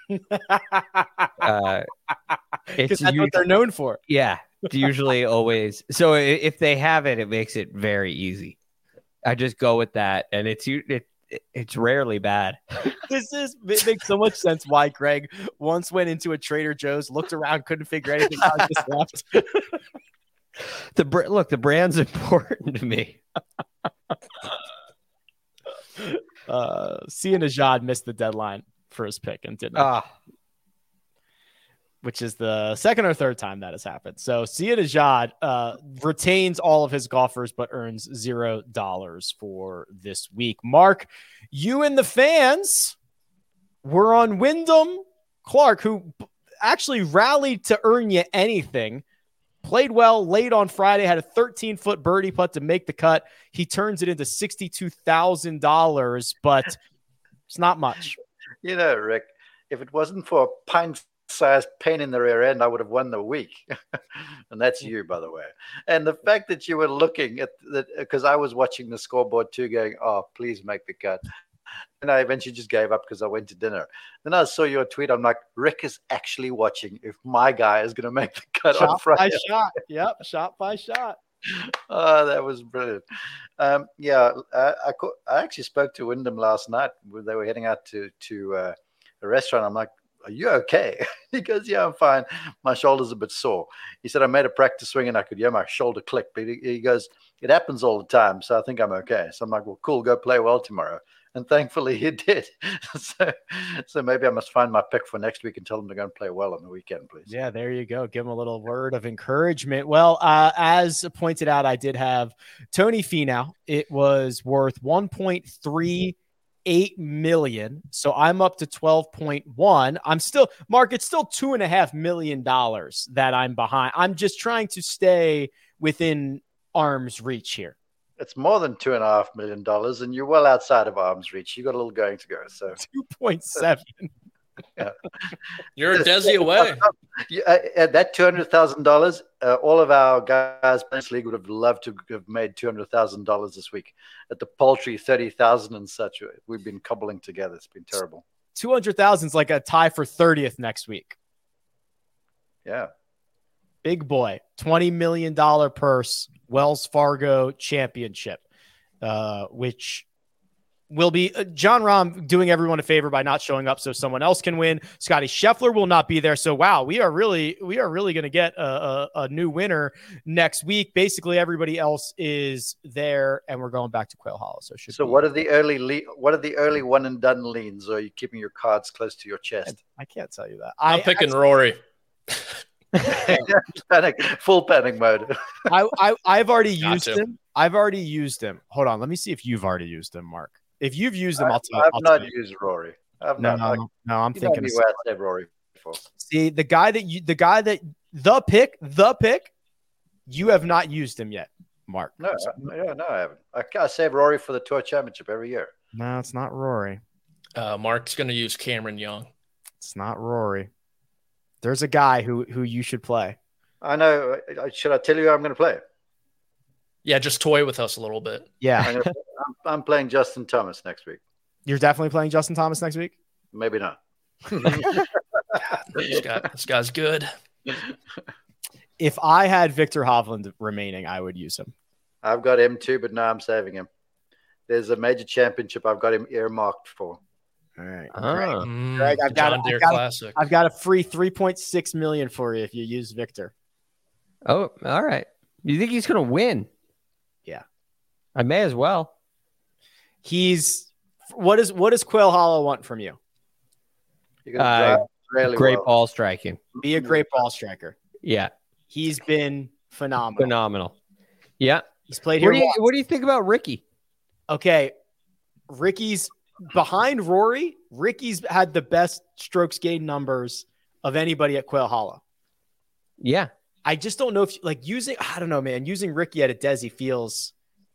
It's that's what they're known for. Yeah. It's usually always. So if they have it, it makes it very easy. I just go with that, and it's rarely bad. It makes so much sense why Greg once went into a Trader Joe's, looked around, couldn't figure anything out, just left. The brand's important to me. Sia Nejad missed the deadline for his pick and didn't. Which is the second or third time that has happened. So Sia Nejad retains all of his golfers, but earns $0 for this week. Mark, you and the fans were on Wyndham Clark, who actually rallied to earn you anything. Played well late on Friday, had a 13-foot birdie putt to make the cut. He turns it into $62,000, but it's not much. Rick, if it wasn't for a pint-sized pain in the rear end, I would have won the week. And that's you, by the way. And the fact that you were looking at that, because I was watching the scoreboard too, going, "Oh, please make the cut." And I eventually just gave up because I went to dinner. Then I saw your tweet. I'm like, Rick is actually watching if my guy is going to make the cut on Friday. Shot by shot. Yep, shot by shot. Oh, that was brilliant. I actually spoke to Wyndham last night. They were heading out to a restaurant. I'm like, are you okay? He goes, yeah, I'm fine. My shoulder's a bit sore. He said, I made a practice swing and I could hear my shoulder click. But he goes, it happens all the time. So I think I'm okay. So I'm like, well, cool, go play well tomorrow. And thankfully he did. So maybe I must find my pick for next week and tell him to go and play well on the weekend, please. Yeah, there you go. Give him a little word of encouragement. Well, as pointed out, I did have Tony Finau. It was worth 1.38 million. So I'm up to 12.1. I'm still, Mark, it's still $2.5 million that I'm behind. I'm just trying to stay within arm's reach here. It's more than $2.5 million, and you're well outside of arm's reach. You got a little going to go. So 2.7. Yeah. You're a Desi away. At that $200,000, all of our guys in this league would have loved to have made $200,000 this week. At the paltry 30,000 and such, we've been cobbling together. It's been terrible. 200,000 is like a tie for 30th next week. Yeah. Big boy, $20 million purse, Wells Fargo Championship, which will be John Rahm doing everyone a favor by not showing up so someone else can win. Scotty Scheffler will not be there. So, wow, we are really going to get a new winner next week. Basically, everybody else is there, and we're going back to Quail Hollow. So, what are the early one and done leans? Or are you keeping your cards close to your chest? I can't tell you that. I'm picking Rory. Full panic mode. I've already used him. I've already used him. Hold on, let me see if you've already used him, Mark. If you've used him, I'll tell you. I've not used Rory. No, I'm thinking. I said Rory before. See, the pick, you have not used him yet, Mark. No, I haven't. I save Rory for the Tour Championship every year. No, it's not Rory. Mark's going to use Cameron Young. It's not Rory. There's a guy who you should play. I know. Should I tell you who I'm going to play? Yeah, just toy with us a little bit. Yeah. I'm playing Justin Thomas next week. You're definitely playing Justin Thomas next week? Maybe not. This guy's good. If I had Victor Hovland remaining, I would use him. I've got him too, but now I'm saving him. There's a major championship I've got him earmarked for. All right. Greg, I've got a free 3.6 million for you if you use Victor. Oh, all right. You think he's going to win? Yeah. I may as well. What does Quail Hollow want from you? Great ball striking. Be a great ball striker. Yeah. He's been phenomenal. Yeah. He's played here. What do you think about Ricky? Okay. Ricky's behind Rory. Ricky's had the best strokes gained numbers of anybody at Quail Hollow. Yeah. I just don't know if I don't know, man. Using Ricky at a Desi feels,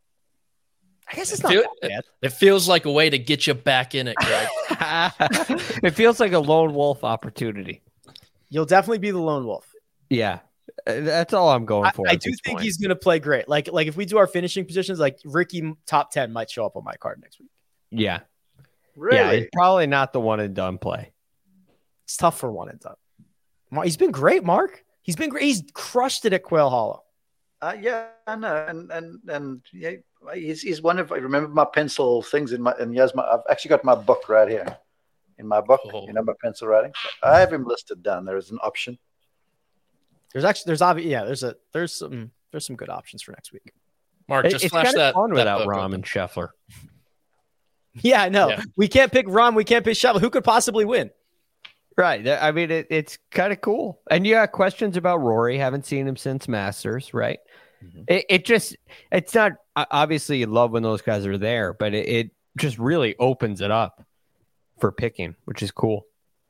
I guess it's not that bad. It feels like a way to get you back in it, Greg. It feels like a lone wolf opportunity. You'll definitely be the lone wolf. Yeah. That's all I'm going for. I do think he's going to play great. Like if we do our finishing positions, like Ricky top 10 might show up on my card next week. Yeah. Really? Yeah, it's probably not the one and done play. It's tough for one and done. He's been great, Mark. He's been great. He's crushed it at Quail Hollow. Yeah, I know. And yeah, he's one of, I remember my pencil things I've actually got my book right here. In my book, my pencil writing. I have him listed down. There is an option. There's some good options for next week. Mark, just flash that. Fun without Rahm and Scheffler. Yeah, I know. Yeah. We can't pick Rahm. We can't pick Scheffler. Who could possibly win? Right. I mean, it's kind of cool. And you got questions about Rory. Haven't seen him since Masters, right? Mm-hmm. It's not, obviously you love when those guys are there, but it just really opens it up for picking, which is cool.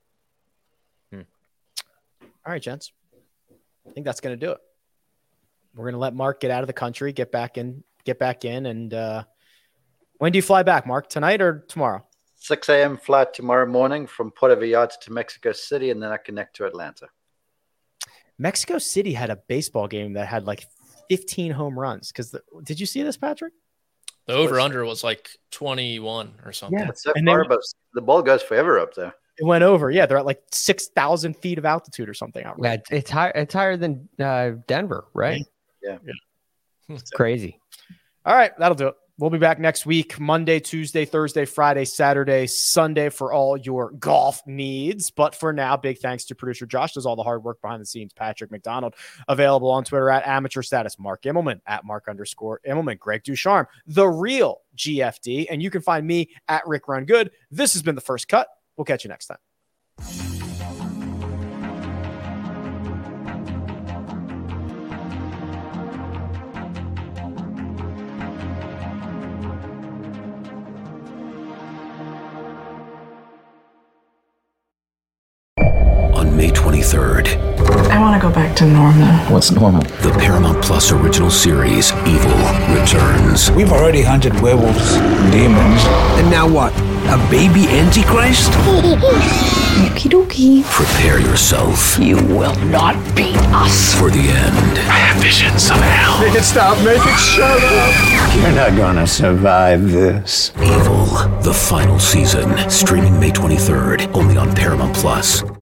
All right, gents. I think that's going to do it. We're going to let Mark get out of the country, get back in. And when do you fly back, Mark? Tonight or tomorrow? 6 a.m. flight tomorrow morning from Puerto Vallarta to Mexico City, and then I connect to Atlanta. Mexico City had a baseball game that had like 15 home runs. Did you see this, Patrick? The over-under was like 21 or something. Yeah, so far, but the ball goes forever up there. It went over. Yeah, they're at like 6,000 feet of altitude or something. Yeah, it's higher than Denver, right? Yeah. It's crazy. All right, that'll do it. We'll be back next week, Monday, Tuesday, Thursday, Friday, Saturday, Sunday for all your golf needs. But for now, big thanks to producer Josh, does all the hard work behind the scenes. Patrick McDonald, available on Twitter at Amateur Status. Mark Immelman at Mark_Immelman. Greg Ducharme, the real GFD. And you can find me at Rick Run Good. This has been The First Cut. We'll catch you next time. May 23rd. I want to go back to normal. What's normal? The Paramount Plus original series, Evil, returns. We've already hunted werewolves, demons. And now what? A baby Antichrist? Okie dokie. Prepare yourself. You will not beat us. For the end. I have visions of hell. Make it stop. Make it shut up. You're not gonna survive this. Evil, the final season. Streaming May 23rd. Only on Paramount Plus.